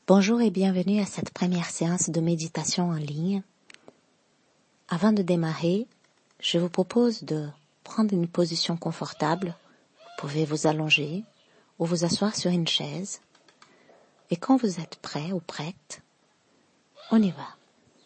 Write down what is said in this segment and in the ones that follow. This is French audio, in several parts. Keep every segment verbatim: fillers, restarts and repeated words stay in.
Bonjour et bienvenue à cette première séance de méditation en ligne. Avant de démarrer, je vous propose de prendre une position confortable. Vous pouvez vous allonger ou vous asseoir sur une chaise. Et quand vous êtes prêt ou prête, on y va.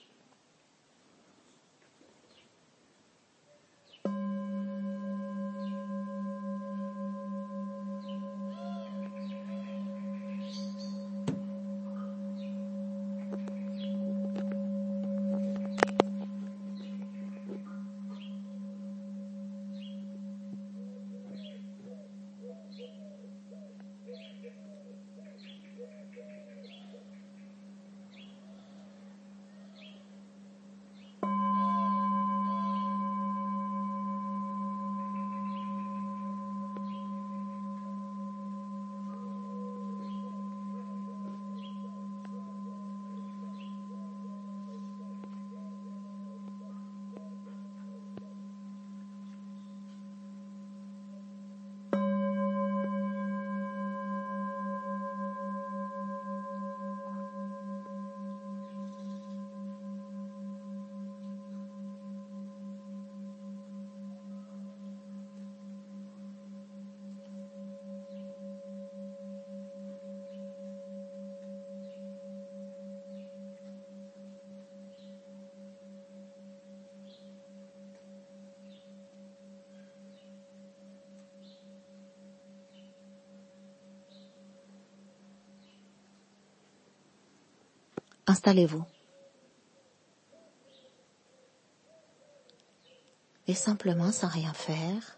Installez-vous et simplement, sans rien faire,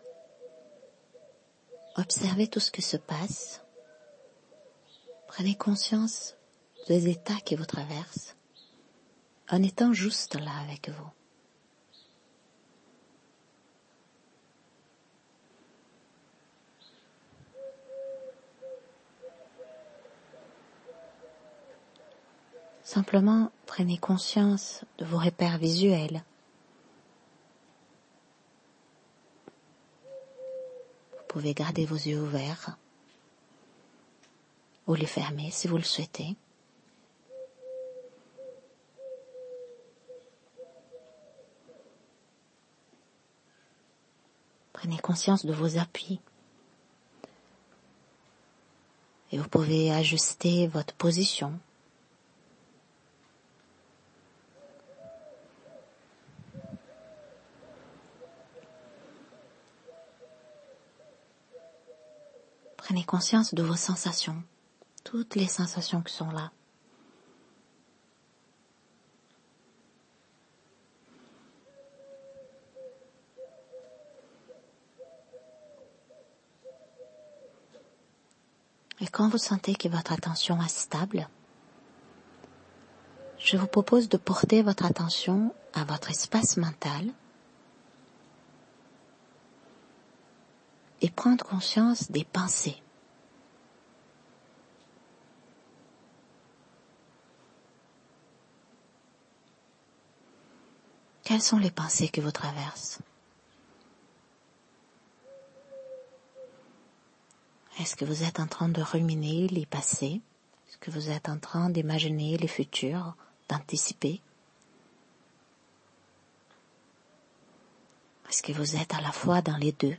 observez tout ce qui se passe. Prenez conscience des états qui vous traversent en étant juste là avec vous. Simplement, prenez conscience de vos repères visuels. Vous pouvez garder vos yeux ouverts ou les fermer si vous le souhaitez. Prenez conscience de vos appuis et vous pouvez ajuster votre position. Prenez conscience de vos sensations, toutes les sensations qui sont là. Et quand vous sentez que votre attention est stable, je vous propose de porter votre attention à votre espace mental et prendre conscience des pensées. Quelles sont les pensées qui vous traversent? Est-ce que vous êtes en train de ruminer les passés? Est-ce que vous êtes en train d'imaginer les futurs, d'anticiper? Est-ce que vous êtes à la fois dans les deux?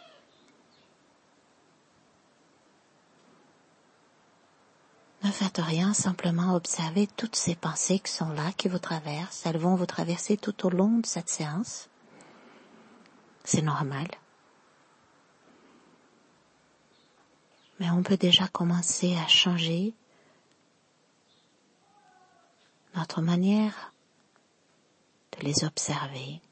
Ne faites rien, simplement observez toutes ces pensées qui sont là, qui vous traversent. Elles vont vous traverser tout au long de cette séance. C'est normal. Mais on peut déjà commencer à changer notre manière de les observer.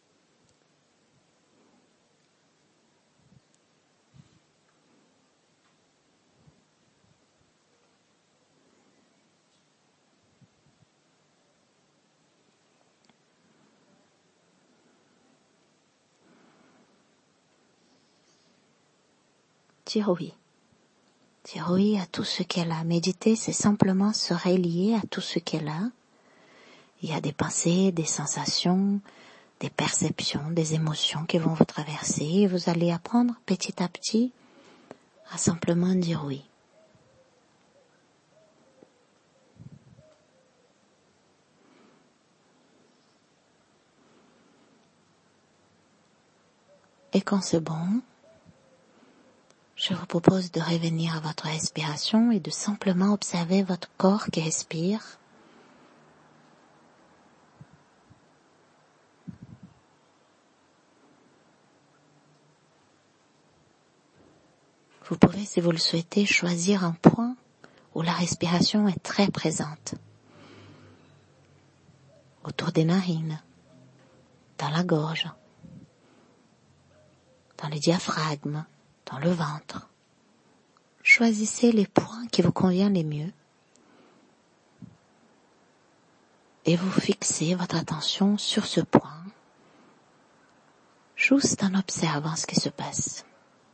Dire oui. Dire oui à tout ce qu'elle a. Méditer, c'est simplement se relier à tout ce qu'elle a. Il y a des pensées, des sensations, des perceptions, des émotions qui vont vous traverser. Et vous allez apprendre petit à petit à simplement dire oui. Et quand c'est bon, je vous propose de revenir à votre respiration et de simplement observer votre corps qui respire. Vous pouvez, si vous le souhaitez, choisir un point où la respiration est très présente. Autour des narines, dans la gorge, dans le diaphragme, dans le ventre. Choisissez les points qui vous conviennent les mieux et vous fixez votre attention sur ce point, juste en observant ce qui se passe.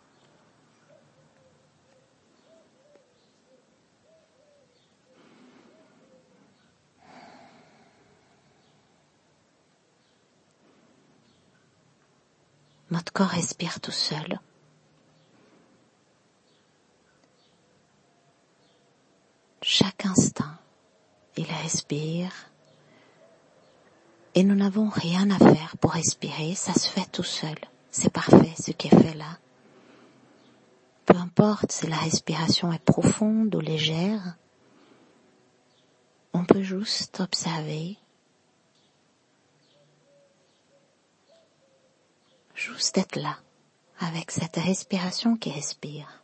Notre corps respire tout seul. Chaque instant, il respire et nous n'avons rien à faire pour respirer, ça se fait tout seul. C'est parfait ce qui est fait là. Peu importe si la respiration est profonde ou légère, on peut juste observer, juste être là, avec cette respiration qui respire.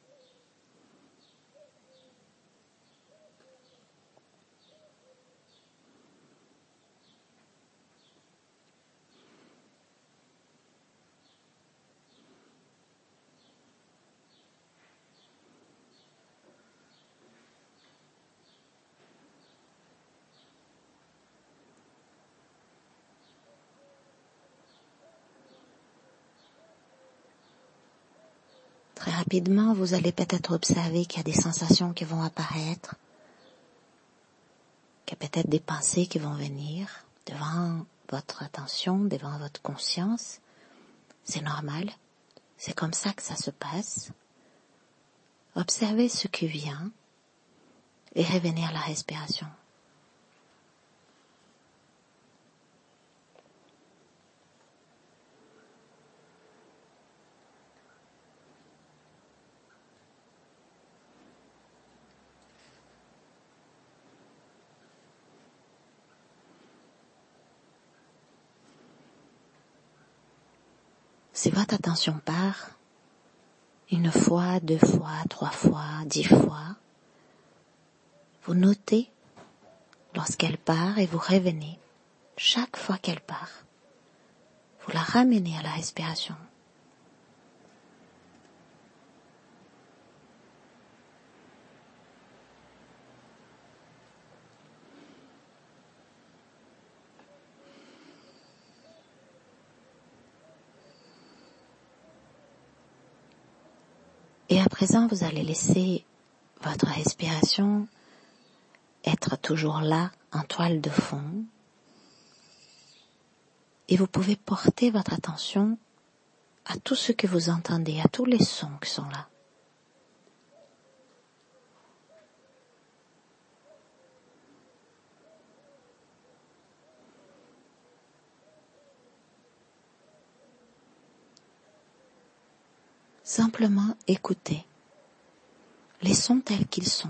Très rapidement, vous allez peut-être observer qu'il y a des sensations qui vont apparaître, qu'il y a peut-être des pensées qui vont venir devant votre attention, devant votre conscience. C'est normal, c'est comme ça que ça se passe. Observez ce qui vient et revenir à la respiration. Si votre attention part, une fois, deux fois, trois fois, dix fois, vous notez lorsqu'elle part et vous revenez chaque fois qu'elle part. Vous la ramenez à la respiration. Et à présent, vous allez laisser votre respiration être toujours là, en toile de fond. Et vous pouvez porter votre attention à tout ce que vous entendez, à tous les sons qui sont là. Simplement écoutez les sons tels qu'ils sont.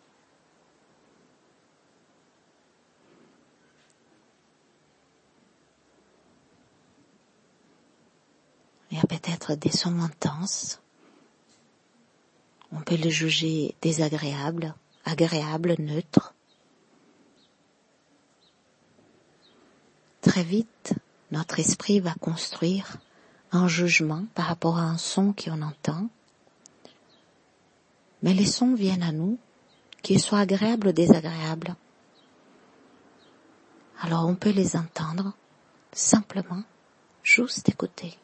Il y a peut-être des sons intenses. On peut les juger désagréables, agréables, neutres. Très vite, notre esprit va construire un jugement par rapport à un son qu'on entend. Mais les sons viennent à nous, qu'ils soient agréables ou désagréables. Alors on peut les entendre, simplement, juste écouter.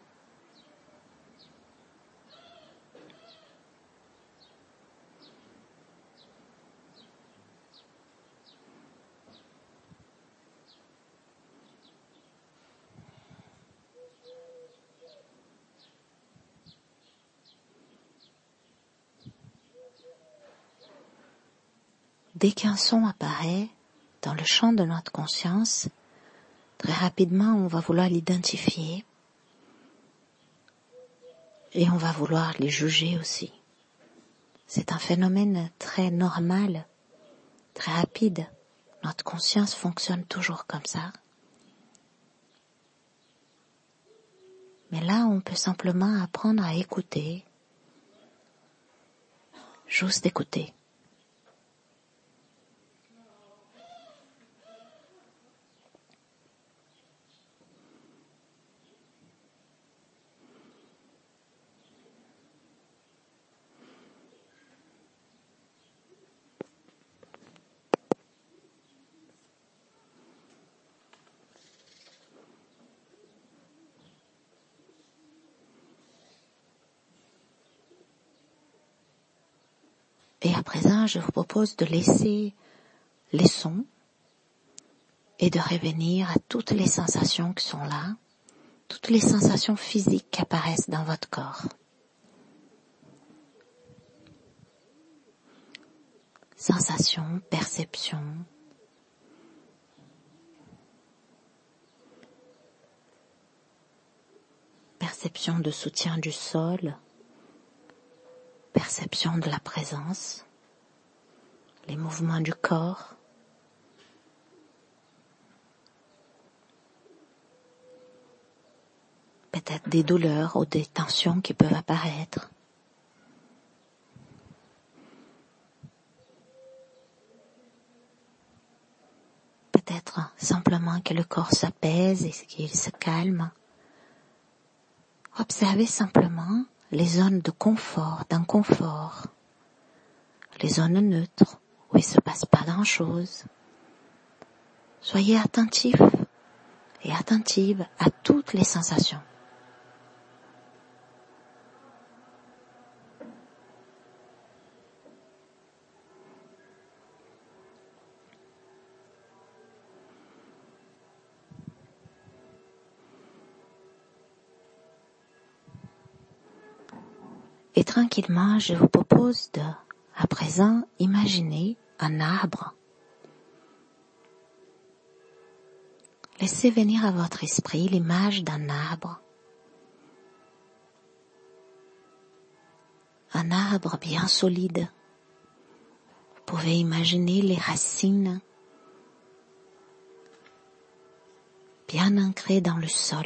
Dès qu'un son apparaît dans le champ de notre conscience, très rapidement on va vouloir l'identifier. Et on va vouloir les juger aussi. C'est un phénomène très normal, très rapide. Notre conscience fonctionne toujours comme ça. Mais là, on peut simplement apprendre à écouter, juste écouter. Et à présent, je vous propose de laisser les sons et de revenir à toutes les sensations qui sont là, toutes les sensations physiques qui apparaissent dans votre corps. Sensations, perceptions, perception de soutien du sol, perception de la présence, les mouvements du corps, peut-être des douleurs ou des tensions qui peuvent apparaître. Peut-être simplement que le corps s'apaise et qu'il se calme. Observez simplement les zones de confort, d'inconfort, les zones neutres où il ne se passe pas grand-chose. Soyez attentifs et attentives à toutes les sensations. Et tranquillement, je vous propose de, à présent, imaginer un arbre. Laissez venir à votre esprit l'image d'un arbre. Un arbre bien solide. Vous pouvez imaginer les racines bien ancrées dans le sol.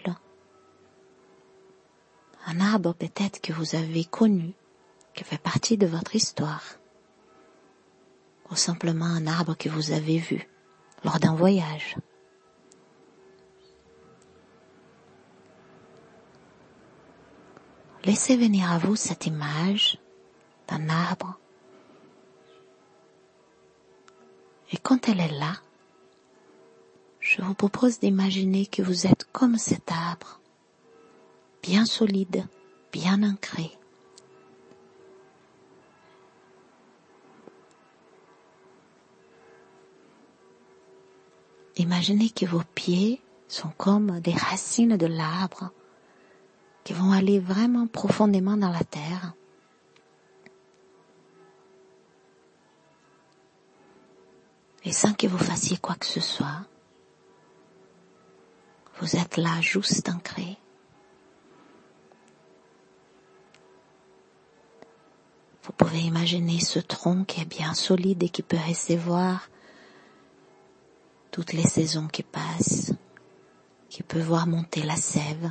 Un arbre peut-être que vous avez connu, qui fait partie de votre histoire. Ou simplement un arbre que vous avez vu lors d'un voyage. Laissez venir à vous cette image d'un arbre. Et quand elle est là, je vous propose d'imaginer que vous êtes comme cet arbre, bien solide, bien ancré. Imaginez que vos pieds sont comme des racines de l'arbre qui vont aller vraiment profondément dans la terre. Et sans que vous fassiez quoi que ce soit, vous êtes là juste ancré. Vous pouvez imaginer ce tronc qui est bien solide et qui peut recevoir toutes les saisons qui passent, qui peut voir monter la sève.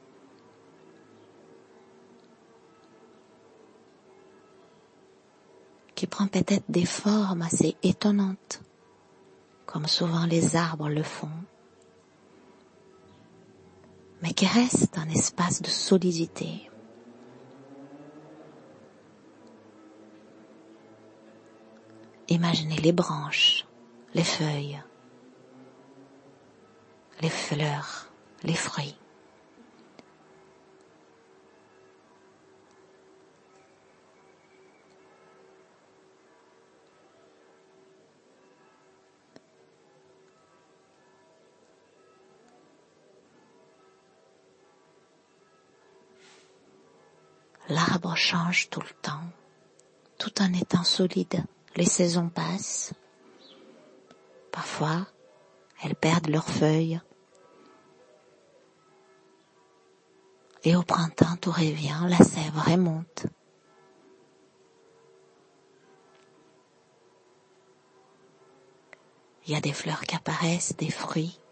Qui prend peut-être des formes assez étonnantes, comme souvent les arbres le font, mais qui reste un espace de solidité. Imaginez les branches, les feuilles, les fleurs, les fruits. L'arbre change tout le temps, tout en étant solide. Les saisons passent. Parfois, elles perdent leurs feuilles. Et au printemps, tout revient, la sève remonte. Il y a des fleurs qui apparaissent, des fruits.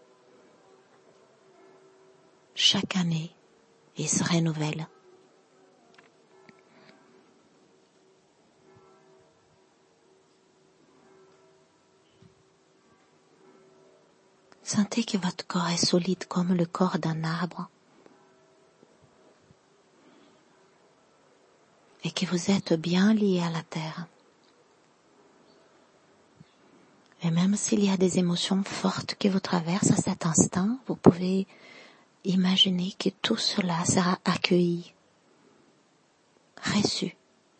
Chaque année, ils se renouvellent. Sentez que votre corps est solide comme le corps d'un arbre et que vous êtes bien lié à la terre. Et même s'il y a des émotions fortes qui vous traversent à cet instant, vous pouvez imaginer que tout cela sera accueilli, reçu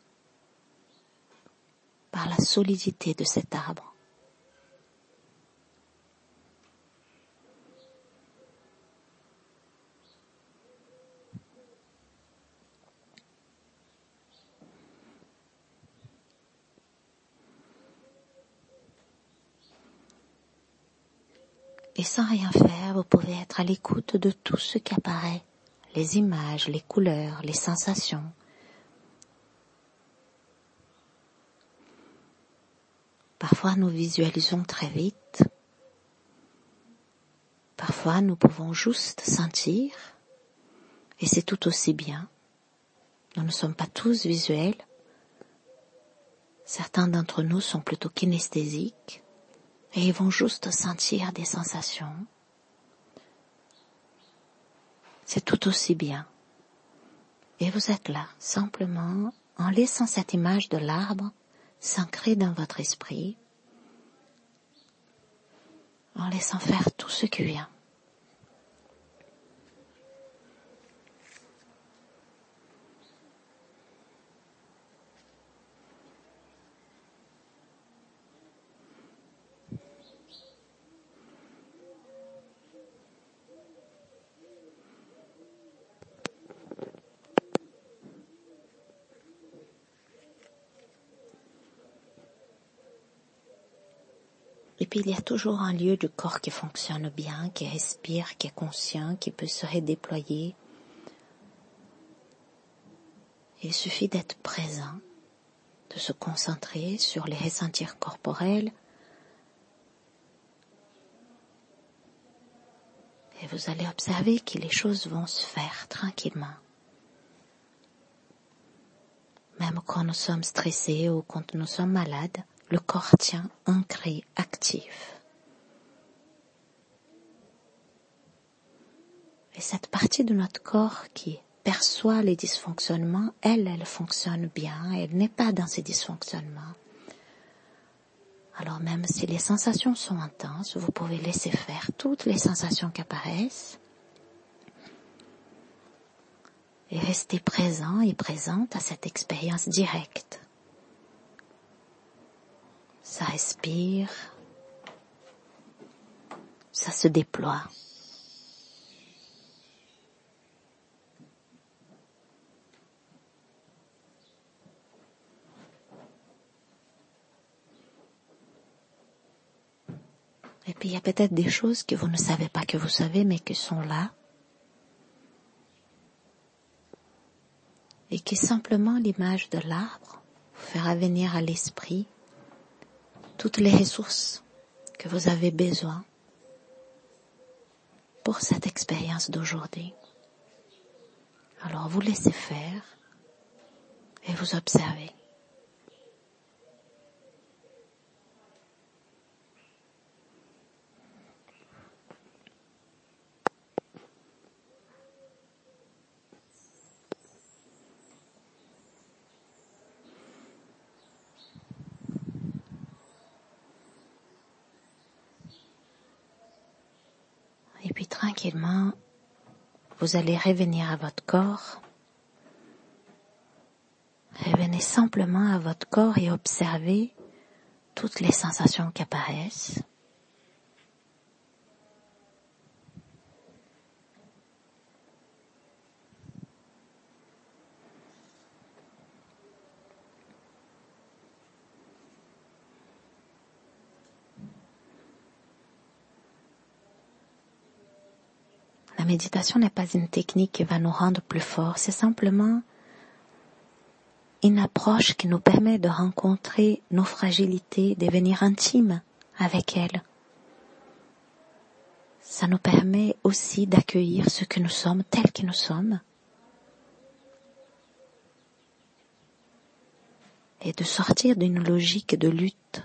par la solidité de cet arbre. Et sans rien faire, vous pouvez être à l'écoute de tout ce qui apparaît, les images, les couleurs, les sensations. Parfois nous visualisons très vite, parfois nous pouvons juste sentir, et c'est tout aussi bien. Nous ne sommes pas tous visuels, certains d'entre nous sont plutôt kinesthésiques, et ils vont juste sentir des sensations. C'est tout aussi bien. Et vous êtes là, simplement, en laissant cette image de l'arbre s'ancrer dans votre esprit, en laissant faire tout ce qui vient. Et puis il y a toujours un lieu du corps qui fonctionne bien, qui respire, qui est conscient, qui peut se redéployer. Il suffit d'être présent, de se concentrer sur les ressentis corporels. Et vous allez observer que les choses vont se faire tranquillement. Même quand nous sommes stressés ou quand nous sommes malades, le corps tient ancré, actif. Et cette partie de notre corps qui perçoit les dysfonctionnements, elle, elle fonctionne bien, elle n'est pas dans ces dysfonctionnements. Alors même si les sensations sont intenses, vous pouvez laisser faire toutes les sensations qui apparaissent et rester présent et présente à cette expérience directe. Ça respire, ça se déploie. Et puis il y a peut-être des choses que vous ne savez pas que vous savez, mais qui sont là. Et qui simplement l'image de l'arbre vous fera venir à l'esprit toutes les ressources que vous avez besoin pour cette expérience d'aujourd'hui. Alors vous laissez faire et vous observez. Et puis tranquillement, vous allez revenir à votre corps. Revenez simplement à votre corps et observez toutes les sensations qui apparaissent. La méditation n'est pas une technique qui va nous rendre plus forts, c'est simplement une approche qui nous permet de rencontrer nos fragilités, devenir intimes avec elles. Ça nous permet aussi d'accueillir ce que nous sommes, tels que nous sommes, et de sortir d'une logique de lutte.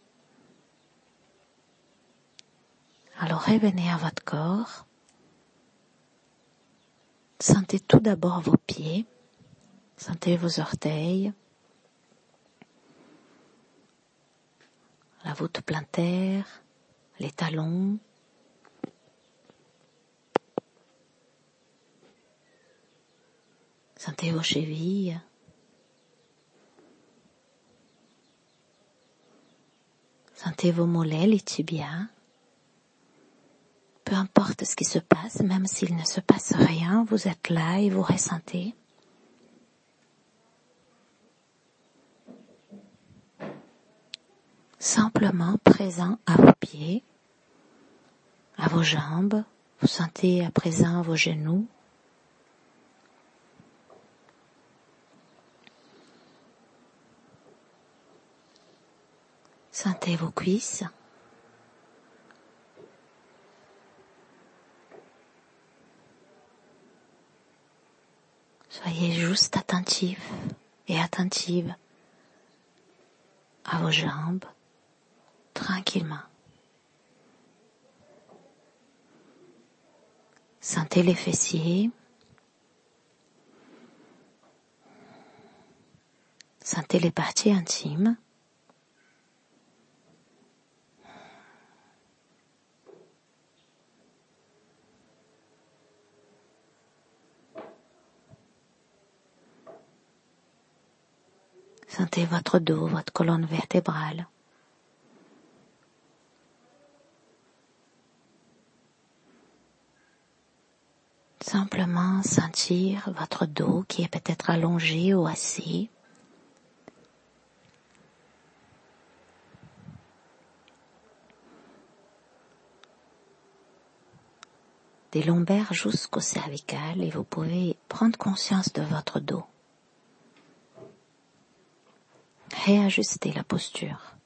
Alors revenez à votre corps. Sentez tout d'abord vos pieds, sentez vos orteils, la voûte plantaire, les talons, sentez vos chevilles, sentez vos mollets, les tibias. Peu importe ce qui se passe, même s'il ne se passe rien, vous êtes là et vous ressentez. Simplement présent à vos pieds, à vos jambes, vous sentez à présent vos genoux. Sentez vos cuisses. Soyez juste attentif et attentive à vos jambes, tranquillement. Sentez les fessiers. Sentez les parties intimes. Sentez votre dos, votre colonne vertébrale. Simplement sentir votre dos qui est peut-être allongé ou assis. Des lombaires jusqu'au cervical et vous pouvez prendre conscience de votre dos. Réajustez la posture.